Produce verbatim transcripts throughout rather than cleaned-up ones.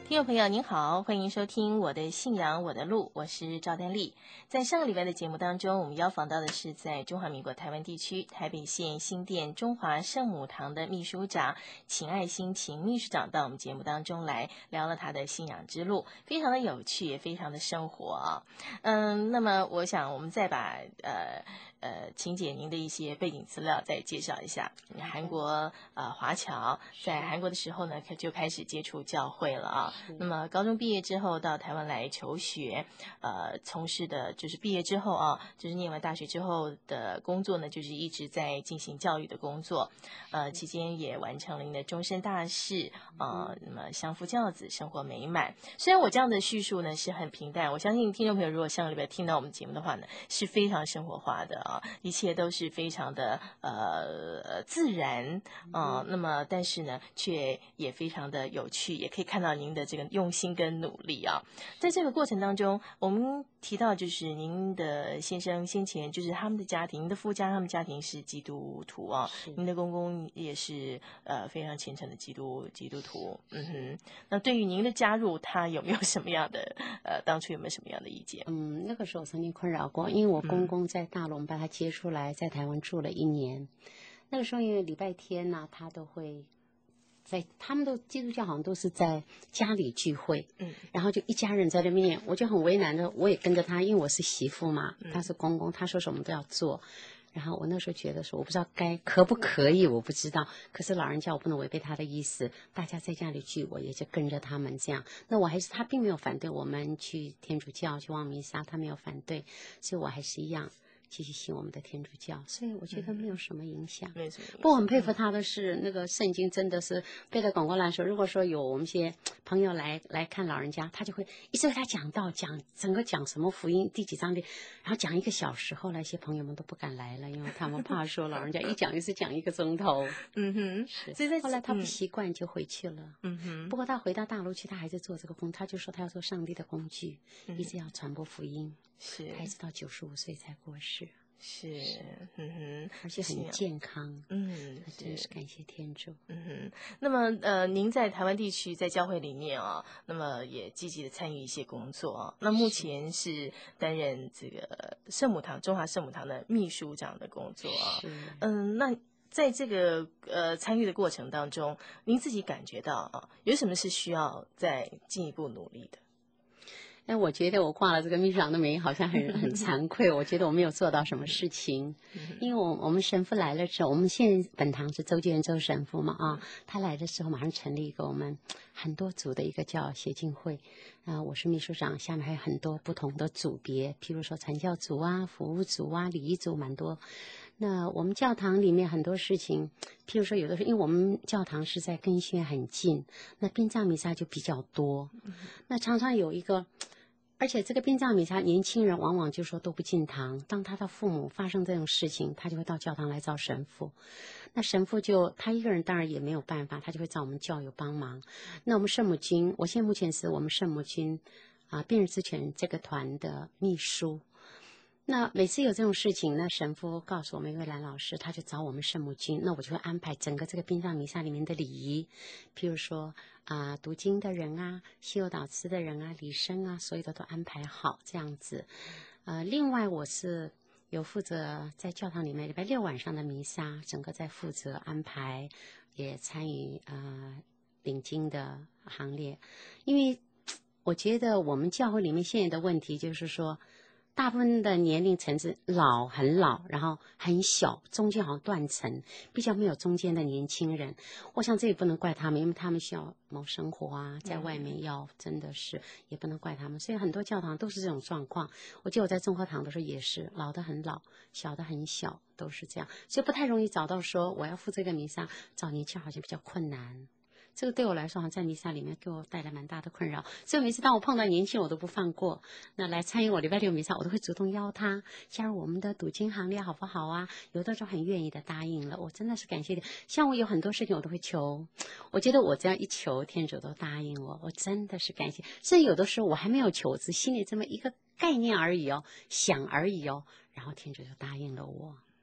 听众朋友您好，欢迎收听我的信仰我的路，我是赵丹丽。在上个礼拜的节目当中，我们邀访到的是在中华民国台湾地区台北县新店中华圣母堂的秘书长秦爱心秦秘书长，到我们节目当中来聊了他的信仰之路，非常的有趣，也非常的生活啊。嗯，那么我想我们再把呃呃秦姐您的一些背景资料再介绍一下。韩国呃华侨在韩国的时候呢，就开始接触教会了啊。那么高中毕业之后到台湾来求学，呃，从事的就是毕业之后啊，就是念完大学之后的工作呢，就是一直在进行教育的工作，呃，期间也完成了您的终身大事，呃，那么相夫教子，生活美满。虽然我这样的叙述呢是很平淡，我相信听众朋友如果上个礼拜听到我们节目的话呢，是非常生活化的啊，一切都是非常的呃自然啊、呃，那么但是呢，却也非常的有趣，也可以看到您的这个用心跟努力啊。在这个过程当中，我们提到就是您的先生先前就是他们的家庭，您的夫家他们家庭是基督徒啊，您的公公也是呃非常虔诚的基督基督徒，嗯哼。那对于您的加入，他有没有什么样的呃当初有没有什么样的意见？ 嗯，那个时候曾经困扰过，因为我公公在大陆把他接出来，在台湾住了一年。那个时候因为礼拜天呢、啊，他都会在他们都基督教好像都是在家里聚会，嗯，然后就一家人在那边，我就很为难的，我也跟着他，因为我是媳妇嘛，他是公公，他说什么都要做。然后我那时候觉得说，我不知道该可不可以，我不知道。可是老人家我不能违背他的意思，大家在家里聚，我也就跟着他们这样。那我还是他并没有反对我们去天主教去望弥撒，他没有反对，所以我还是一样继续信我们的天主教，所以我觉得没有什么影响。 没什么影响。 不过我很佩服他的是，那个圣经真的是背在广告栏说，如果说有我们一些朋友来来看老人家，他就会一直为他讲道，讲整个讲什么福音第几章的，然后讲一个小时，后来一些朋友们都不敢来了，因为他们怕说老人家一讲一次讲一个钟头。嗯哼，是。所以在后来他不习惯就回去了。嗯哼。不过他回到大陆去，他还是做这个工，他就说他要做上帝的工具，嗯、一直要传播福音。是。他一直到九十五岁才过世。 是，嗯哼， 而且很健康，嗯，真是感谢天主， 嗯哼。那么，呃，您在台湾地区在教会里面啊，那么也积极的参与一些工作啊。那目前是担任这个圣母堂中华圣母堂的秘书长的工作啊。嗯，那在这个呃参与的过程当中，您自己感觉到啊，有什么是需要再进一步努力的？ 哎，我觉得我挂了这个秘书长的名，好像很很惭愧。我觉得我没有做到什么事情，因为我我们神父来了之后，我们现在本堂是周建元周神父嘛啊，他来的时候马上成立一个我们很多组的一个叫协进会啊、呃，我是秘书长，下面还有很多不同的组别，譬如说传教组啊、服务组啊、礼仪组，蛮多。那我们教堂里面很多事情，譬如说有的时候，因为我们教堂是在跟医院很近，那殡葬弥撒就比较多，那常常有一个。而且这个殡葬弥撒，年轻人往往就说都不进堂。当他的父母发生这种事情，他就会到教堂来找神父。那神父就他一个人当然也没有办法，他就会找我们教友帮忙。那我们圣母军，我现在目前是我们圣母军啊病人之泉这个团的秘书。那每次有这种事情，那神父告诉我们一位兰老师，他就找我们圣母军，那我就会安排整个这个殡葬弥撒里面的礼仪，譬如说啊、呃、读经的人啊、西游祷词的人啊、礼生啊，所有的都安排好这样子。呃，另外我是有负责在教堂里面礼拜六晚上的弥撒，整个在负责安排，也参与呃领经的行列，因为我觉得我们教会里面现在的问题就是说。大部分的年龄层次老很老，然后很小，中间好像断层，比较没有中间的年轻人。我想这也不能怪他们，因为他们需要谋生活啊，在外面要真的是也不能怪他们。所以很多教堂都是这种状况。我记得我在综合堂的时候也是，老的很老，小的很小，都是这样，所以不太容易找到说我要负这个弥撒，找年轻好像比较困难。这个对我来说好像在弥撒里面给我带来蛮大的困扰，所以每次当我碰到年轻人我都不放过，那来参与我礼拜六弥撒我都会主动邀他加入我们的读经行列好不好啊，有的就很愿意的答应了，我真的是感谢你。像我有很多事情我都会求，我觉得我只要一求天主都答应我，我真的是感谢。甚至有的时候我还没有求，只心里这么一个概念而已哦，想而已哦，然后天主就答应了我。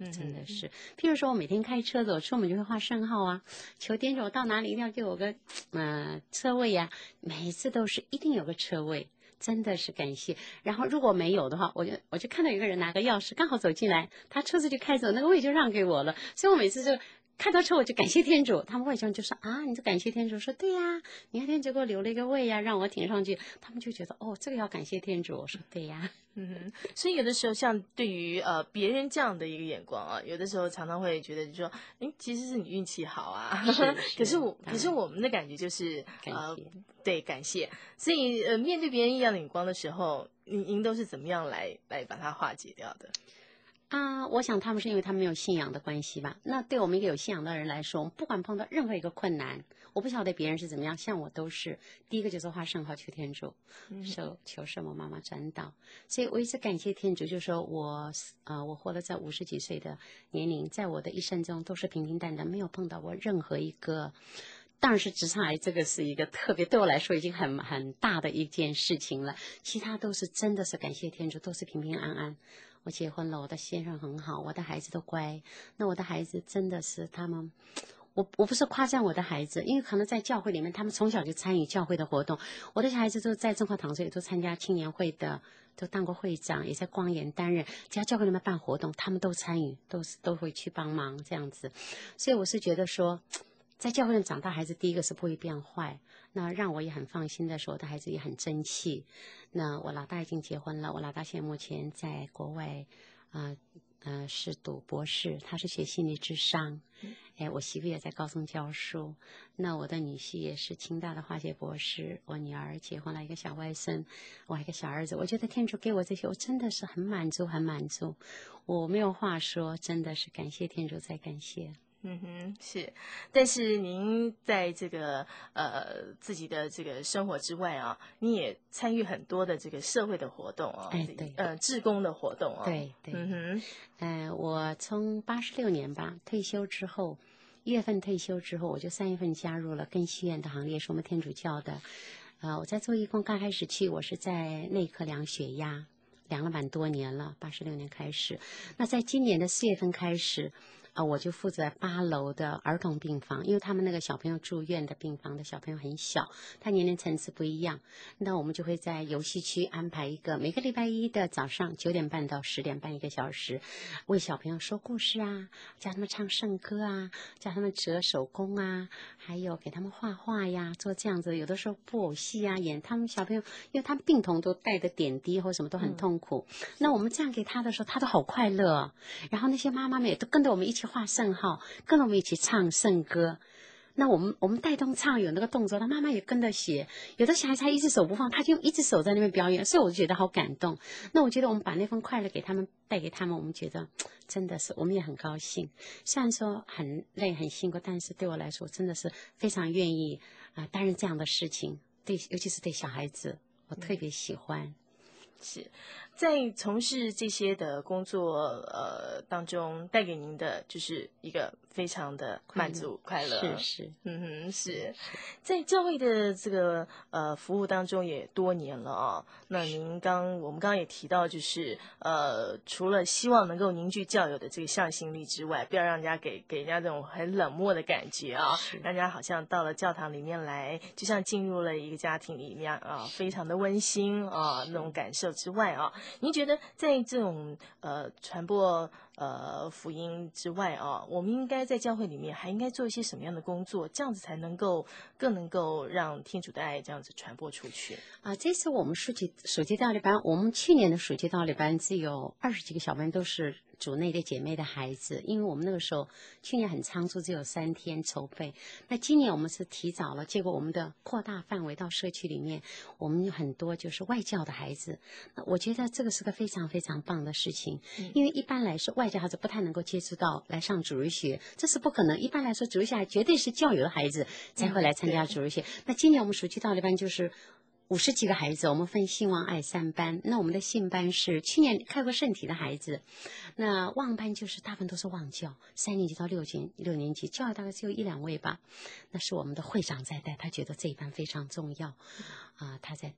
真的是。譬如说我每天开车子，我出门就会画圣号啊，求天主我到哪里一定要给我个呃车位呀、啊，每一次都是一定有个车位。真的是感谢。然后如果没有的话，我就我就看到有个人拿个钥匙刚好走进来，他车子就开走，那个位就让给我了。所以我每次就看到车我就感谢天主。他们外乡就说啊，你就感谢天主，说对呀、啊，你看天主给我留了一个位呀、啊，让我停上去。他们就觉得哦，这个要感谢天主。我说对呀、啊。 嗯，所以有的时候像对于呃别人这样的一个眼光啊，有的时候常常会觉得就说，哎，其实是你运气好啊。 是是可是我可是我们的感觉就是呃对感谢。所以呃面对别人异样的眼光的时候，您您都是怎么样来来把它化解掉的？ 啊，我想他们是因为他们没有信仰的关系吧。那对我们一个有信仰的人来说，我们不管碰到任何一个困难，我不晓得别人是怎么样，像我都是第一个就是画圣号求天主，求求圣母妈妈转导。所以我一直感谢天主，就是说我呃我活了在五十几岁的年龄，在我的一生中都是平平淡淡，没有碰到过任何一个。当然是直肠癌，这个是一个特别对我来说已经很很大的一件事情了。其他都是真的是感谢天主，都是平平安安。我结婚了，我的先生很好，我的孩子都乖。那我的孩子真的是他们，我我不是夸赞我的孩子，因为可能在教会里面，他们从小就参与教会的活动。我的小孩子都在正化堂这里都参加青年会的，都当过会长，也在光研担任。只要教会里面办活动，他们都参与，都是都会去帮忙这样子。所以我是觉得说，在教会里长大，孩子第一个是不会变坏。那让我也很放心的说，我的孩子也很争气。那我老大已经结婚了，我老大现在目前在国外，啊呃，呃是读博士，他是学心理智商。哎，我媳妇也在高中教书。那我的女婿也是清大的化学博士。我女儿结婚了，一个小外甥，我还有一个小儿子。我觉得天主给我这些，我真的是很满足，很满足。我没有话说，真的是感谢天主，再感谢。 嗯哼，是，但是您在这个呃自己的这个生活之外啊，你也参与很多的这个社会的活动啊， 哎，对， 呃，志工的活动啊， 对对， 嗯哼， 呃，我从八十六年吧退休之后，一月份退休之后，我就三月份加入了更西院的行列，是我们天主教的。呃，我在做义工刚开始去，我是在内科量血压，量了蛮多年了，八十六年开始。那在今年的四月份开始。啊、呃，我就负责八楼的儿童病房，因为他们那个小朋友住院的病房的小朋友很小，他年龄层次不一样，那我们就会在游戏区安排一个每个礼拜一的早上九点半到十点半一个小时，为小朋友说故事啊，教他们唱圣歌啊，教他们折手工啊，还有给他们画画呀，做这样子，有的时候布偶戏啊，演他们小朋友，因为他们病童都带的点滴或什么都很痛苦、嗯，那我们这样给他的时候，他都好快乐、哦，然后那些妈妈们也都跟着我们一起。去画圣号，跟着我们一起唱圣歌。那我们我们带动唱有那个动作，他妈妈也跟着写。有的小孩子他一只手不放，他就一只手在那边表演，所以我就觉得好感动。那我觉得我们把那份快乐给他们带给他们，我们觉得真的是我们也很高兴。虽然说很累很辛苦，但是对我来说真的是非常愿意啊、呃、担任这样的事情。对，尤其是对小孩子，我特别喜欢。嗯、 是。在从事这些的工作呃当中，带给您的就是一个非常的满足快乐， 是是， 嗯哼，是在教会的这个呃服务当中也多年了啊。那您刚我们刚刚也提到，就是呃除了希望能够凝聚教友的这个向心力之外，不要让人家给给人家这种很冷漠的感觉啊，让人家好像到了教堂里面来，就像进入了一个家庭里面啊，非常的温馨啊那种感受之外啊。您觉得在这种呃传播呃福音之外啊，我们应该在教会里面还应该做一些什么样的工作，这样子才能够更能够让天主的爱这样子传播出去啊？这次我们暑期暑期道理班，我们去年的暑期道理班只有二十几个小班，都是主内的姐妹的孩子，因为我们那个时候去年很仓促，只有三天筹备。那今年我们是提早了，结果我们的扩大范围到社区里面，我们有很多就是外教的孩子。那我觉得这个是个非常非常棒的事情，嗯、因为一般来说外教孩子不太能够接触到来上主日学，这是不可能。一般来说主日学绝对是教友的孩子才会来参加主日学。嗯、那今年我们暑期道理班就是五十几个孩子，我们分信望爱三班。那我们的信班是去年开过圣体的孩子，那望班就是大部分都是望教，三年级到六年六年级，教育大概只有一两位吧。那是我们的会长在带，他觉得这一班非常重要，啊、呃，他在带。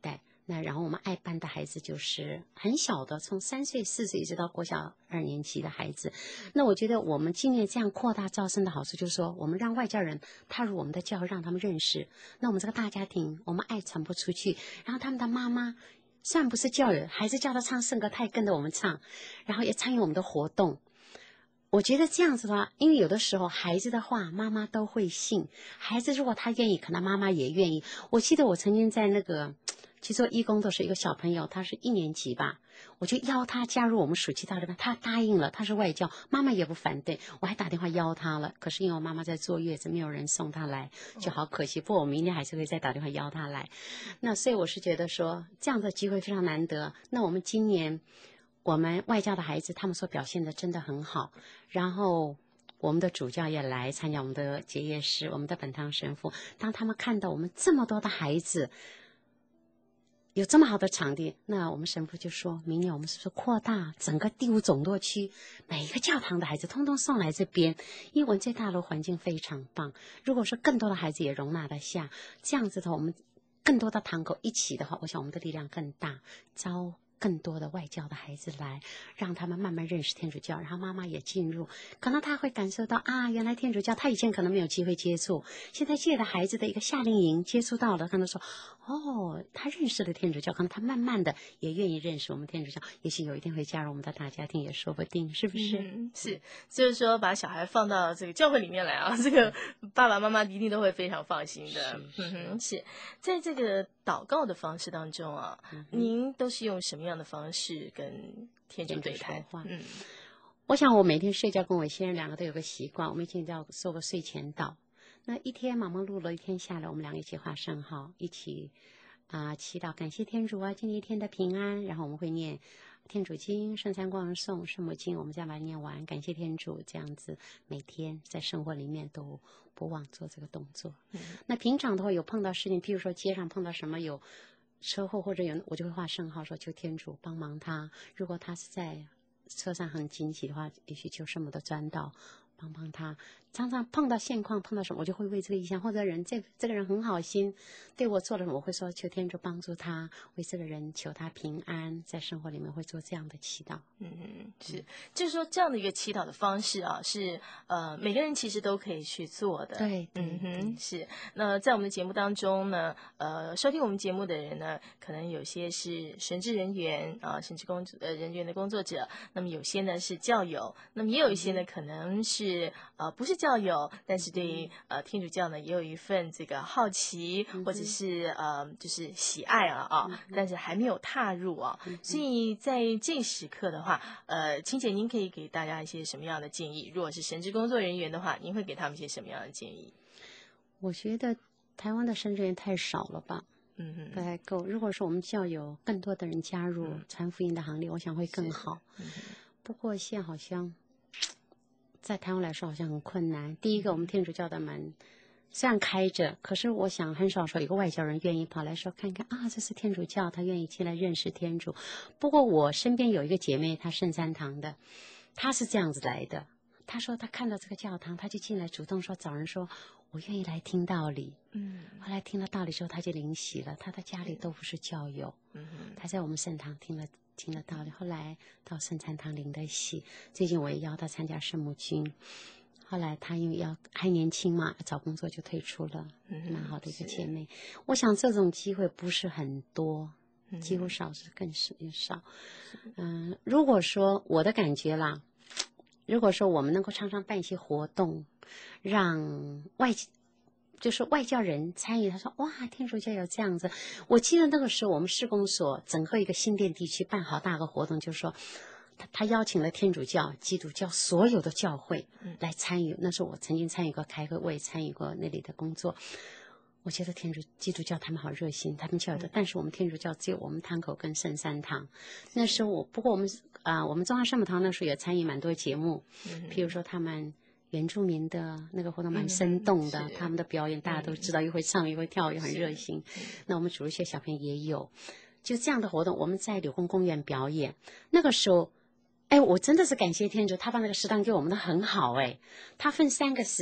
那然后我们爱班的孩子就是很小的，从三岁、四岁一直到国小二年级的孩子。那我觉得我们今年这样扩大招生的好处，就是说我们让外教人踏入我们的教会，让他们认识。那我们这个大家庭，我们爱传播出去，然后他们的妈妈虽然不是教友，孩子叫他唱圣歌，他也跟着我们唱，然后也参与我们的活动。我觉得这样子的话，因为有的时候孩子的话妈妈都会信，孩子如果他愿意，可能妈妈也愿意。我记得我曾经在那个去做义工的时候，一个小朋友他是一年级吧，我就邀他加入我们暑期大这边，他答应了，他是外教，妈妈也不反对，我还打电话邀他了，可是因为我妈妈在坐月子，没有人送他来，就好可惜。不过我明天还是会再打电话邀他来。那所以我是觉得说这样的机会非常难得。那我们今年我们外教的孩子，他们所表现的真的很好，然后我们的主教也来参加我们的结业式，我们的本堂神父，当他们看到我们这么多的孩子有这么好的场地，那我们神父就说明年我们是不是扩大整个第五总舵区，每一个教堂的孩子通通送来这边，因为我们这大楼环境非常棒，如果说更多的孩子也容纳得下，这样子的话我们更多的堂口一起的话，我想我们的力量更大，招更多的外教的孩子来，让他们慢慢认识天主教，然后妈妈也进入，可能他会感受到啊，原来天主教他以前可能没有机会接触，现在借着孩子的一个夏令营接触到了，他们说哦，他认识了天主教，可能他慢慢的也愿意认识我们天主教，也许有一天会加入我们的大家庭也说不定，是不是？ 嗯、是，就是说把小孩放到这个教会里面来啊，这个爸爸妈妈一定都会非常放心的。嗯哼，是在这个祷告的方式当中啊，嗯、您都是用什么样的方式跟天主对谈？嗯， 我想我每天睡觉跟我先生两个都有个习惯，我们以前叫做个睡前祷。那一天忙忙碌碌一天下来，我们两个一起画圣号，一起啊、呃、祈祷，感谢天主啊，今天一天的平安。然后我们会念天主经、圣餐光颂、圣母经，我们再把它念完，感谢天主。这样子每天在生活里面都不忘做这个动作。嗯、那平常的话有碰到事情，譬如说街上碰到什么有车祸或者有，我就会画圣号说求天主帮忙他。如果他是在车上很紧急的话，也许求圣母的专道帮帮他。常常碰到现况碰到什么，我就会为这个意向，或者人这这个人很好心对我做了什么，我会说求天主帮助他，为这个人求他平安，在生活里面会做这样的祈祷。 嗯嗯，是，嗯、就是说这样的一个祈祷的方式啊，是呃每个人其实都可以去做的。 对， 嗯哼，是。那在我们的节目当中呢，呃，收听我们节目的人呢，可能有些是神职人员啊、呃，神职工呃人员的工作者，那么有些呢是教友，那么也有一些呢、嗯、可能是呃不是教友，但是对呃天主教呢也有一份这个好奇，嗯、或者是呃就是喜爱啊啊，嗯、但是还没有踏入啊，嗯、所以在这时刻的话，呃，青姐您可以给大家一些什么样的建议？如果是神职工作人员的话，您会给他们一些什么样的建议？ 我觉得台湾的神职人员太少了吧。 嗯哼， 不太够。如果说我们教友更多的人加入传福音的行列，我想会更好。嗯、不过现在好像在台湾来说好像很困难。第一个，我们天主教的门虽然开着，可是我想很少说有个外教人愿意跑来说看看啊，这是天主教，他愿意进来认识天主。不过我身边有一个姐妹，她圣三堂的，她是这样子来的。她说她看到这个教堂，她就进来主动说找人说我愿意来听道理。嗯，后来听了道理之后，她就灵洗了。她的家里都不是教友，嗯，她在我们圣堂听了听了道理，后来到圣餐堂领的洗。最近我也邀她参加圣母军。后来她因为要还年轻嘛，找工作就退出了，蛮好的一个姐妹。我想这种机会不是很多，几乎少是更少也少。嗯、呃，如果说我的感觉啦，如果说我们能够常常办一些活动，让外就是外教人参与，他说哇，天主教有这样子。我记得那个时候我们市公所整个一个新店地区办好大个活动，就是说他他邀请了天主教、基督教所有的教会来参与。那时候我曾经参与过开会，我也参与过那里的工作。我觉得天主基督教他们好热心，他们教的，但是我们天主教只有我们堂口跟圣三堂。那时候我不过我们啊、呃，我们中华圣母堂那时候也参与蛮多节目，嗯、譬如说他们原住民的那个活动蛮生动的，嗯、他们的表演大家都知道，又会唱又会跳又很热心。那我们主日学小朋友也有，就这样的活动，我们在柳工公园表演。那个时候，哎，我真的是感谢天主，他把那个时段给我们的很好哎，他分三个时段。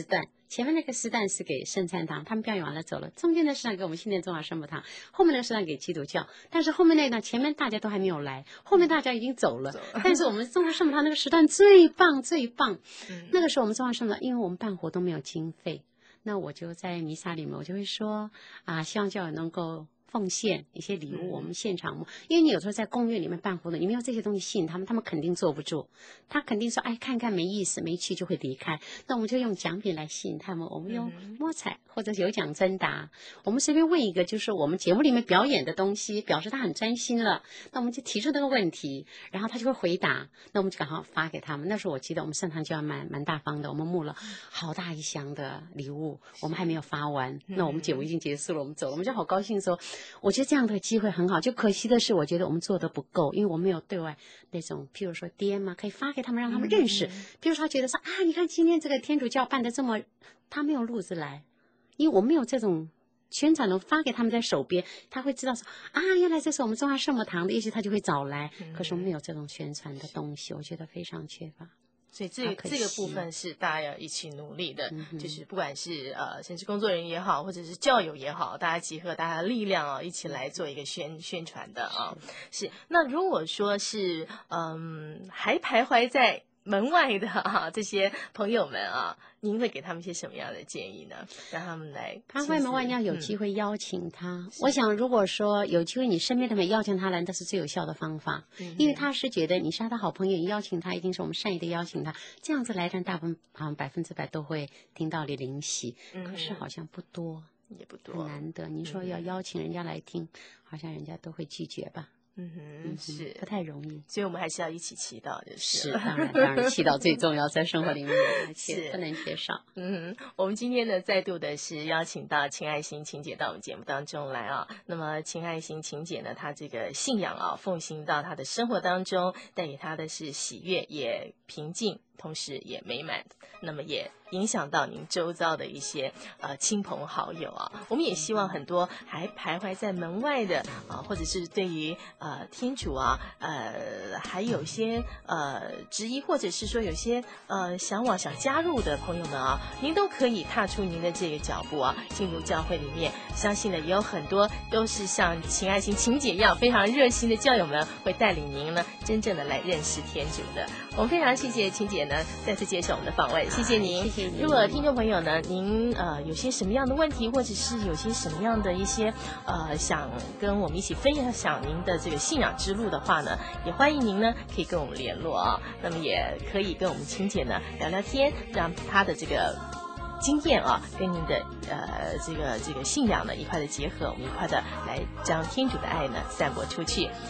前面那个师诞是给圣餐堂，他们表演完了走了，中间的师诞给我们新店中华圣母堂，后面的师诞给基督教，但是后面那段前面大家都还没有来，后面大家已经走了，走但是我们中华圣母堂那个时段最棒最棒、嗯、那个时候我们中华圣母堂因为我们办活动没有经费，那我就在弥撒里面我就会说啊，希望教友能够奉献一些礼物，我们现场，因为你有时候在公园里面办活动，你没有这些东西吸引他们，他们肯定坐不住，他肯定说，哎，看看没意思，没去就会离开。那我们就用奖品来吸引他们，我们用摸彩或者有奖征答，我们随便问一个，就是我们节目里面表演的东西，表示他很专心了，那我们就提出那个问题，然后他就会回答，那我们就刚好发给他们。那时候我记得我们圣堂就要蛮蛮大方的，我们募了好大一箱的礼物，我们还没有发完，那我们节目已经结束了，我们走了，我们就好高兴说。我觉得这样的机会很好，就可惜的是我觉得我们做的不够，因为我们没有对外那种譬如说 D M 嘛，可以发给他们让他们认识、嗯、譬如说他觉得说啊，你看今天这个天主教办的这么，他没有路子来，因为我没有这种宣传能发给他们在手边，他会知道说啊，原来这是我们中华圣母堂的，也许他就会找来、嗯、可是我们没有这种宣传的东西，我觉得非常缺乏。 所以这个这个部分是大家要一起努力的、嗯、就是不管是呃甚至工作人员也好，或者是教友也好，大家集合大家的力量啊，一起来做一个宣宣传的啊。是。那如果说是嗯还徘徊在门外的啊这些朋友们啊，您会给他们一些什么样的建议呢？让他们来徘徊门外，你要有机会邀请他、嗯、我想如果说有机会你身边的人邀请他来，那是最有效的方法、嗯、因为他是觉得你是他的好朋友，你邀请他一定是我们善意的邀请他，这样子来人大部分好像百分之百都会听到你灵犀、嗯、可是好像不多， 也不多， 很难得。你说要邀请人家来听、嗯、好像人家都会拒绝吧。 嗯哼，是不太容易， 所以我们还是要一起祈祷，就是是当然当然，祈祷最重要，在生活里面而且不能缺少。 嗯哼，我们今天呢再度的是邀请到秦爱心秦姐到我们节目当中来啊。那么秦爱心秦姐呢，她这个信仰啊奉行到她的生活当中，带给她的是喜悦，也平静，同时也美满，那么也影响到您周遭的一些呃亲朋好友啊。我们也希望很多还徘徊在门外的啊，或者是对于呃天主啊呃还有些呃质疑，或者是说有些呃向往想加入的朋友们啊，您都可以踏出您的这个脚步啊，进入教会里面。相信呢也有很多都是像秦爱心秦姐一样非常热心的教友们，会带领您呢真正的来认识天主的。我们非常谢谢秦姐呢再次接受我们的访问，谢谢您。 谢谢您。 如果听众朋友呢，您呃有些什么样的问题，或者是有些什么样的一些呃想跟我们一起分享您的这个信仰之路的话呢，也欢迎您呢可以跟我们联络啊。那么也可以跟我们秦姐呢聊聊天，让她的这个经验啊，跟您的呃这个这个信仰呢一块的结合，我们一块的来将天主的爱呢散播出去。